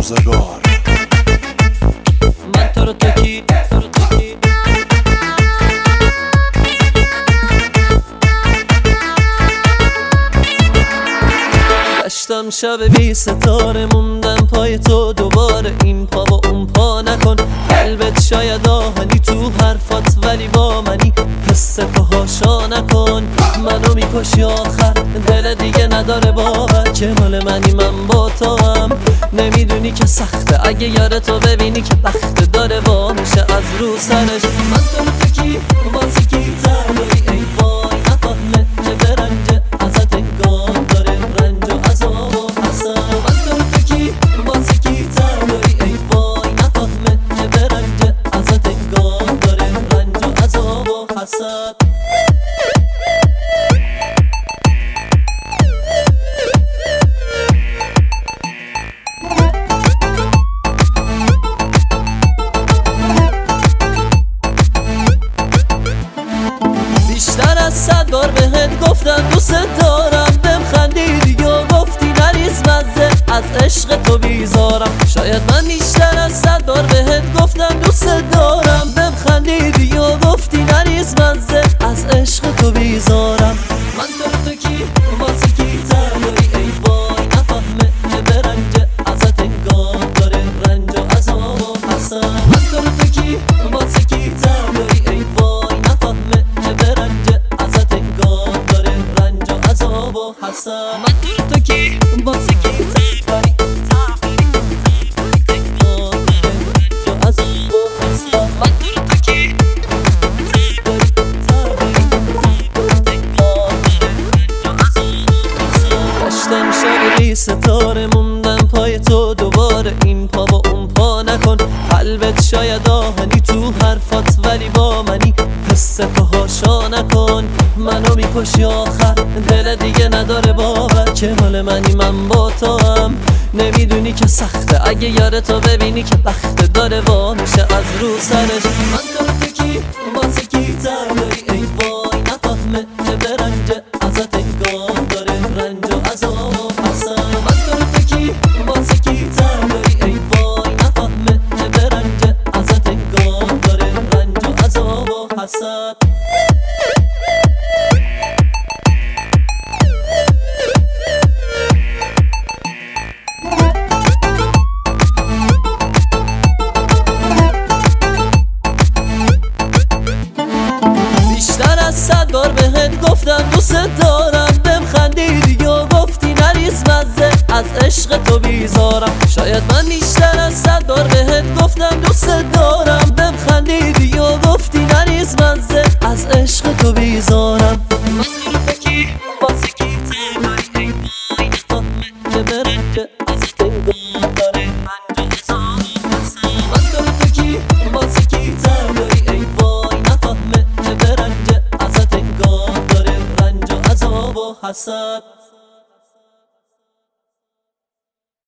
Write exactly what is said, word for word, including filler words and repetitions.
روزگار. من تو رو تو کی تو رو تو کی گشتم شب بی ستاره، موندم پای تو دوباره، این پا و اون پا نکن. قلبت شاید آهنی تو حرفات ولی با منی، حس تو هاشا نکن. منو میکشی آخر، دل دیگه نداره باور که مال منی، من با تو هم. نمیدونی که سخته اگه یار تو ببینی که بخت داره وا میشه از رو سرش. من تو رو تو کی واسه کی تنهایی، ای وای نفهمه که برنجه ازت انگار داره رنج و عذاب و حسن. من تو رو تو کی واسه کی تنهایی، ای وای نفهمه که برنجه ازت انگار داره رنج و عذاب و حسن. بیشتر از صد بار بهت گفتم دوست دارم، بهم خندیدی و گفتی نریز مزه، از عشق تو بیزارم. شاید من بیشتر از صد بار بهت گفتم دوست دارم، بهم خندیدی و گفتی نریز مزه، از عشق تو بیزارم. من تو رو تو کی واسه کی تنهایی، ای وای نفهمه که برنجه ازت انگار داره رنج و عذاب و حسن. من تو رو تو کی واسه کی تنهایی، ای وای نفهمه که برنجه ازت انگار داره رنج و عذاب و حسن. من تو رو تو کی واسه کی تنهایی، گشتم شب بی ستاره، موندم پای تو دوباره، این پا و اون پا نکن. قلبت شاید آهنی تو حرفات ولی با منی، حس تو هاشا نکن. منو میکشی آخر، دل دیگه نداره باور که مال منی، من با تو هم. نمیدونی که سخته اگه یار تو ببینی که بخت داره وا میشه از رو سرش. من تو رو تو کی واسه کی تنهایی، ای وای نفهمه که برنجه ازت انگار داره رنج و عذاب و حسن. من تو رو تو کی واسه کی تنهایی، ای وای نفهمه که برنجه ازت انگار داره رنج و عذاب و حسن. بیشتر از صد بار بهت گفتم دوست دارم، بهم خندیدی و گفتی نریز مزه، از عشق تو بیزارم. شاید من بیشتر از صد بار بهت گفتم دوست دارم، بهم خندیدی و گفتی نریز مزه، از عشق تو بیزارم. من تو رو تو کی واسه کی تنهایی، ای وای نفهمه که برنجه ازت انگار داره رنج و عذاب و حسن. من تو رو تو کی واسه کی تنهایی، ای وای نفهمه که برنجه ازت انگار داره رنج و عذاب و حسد.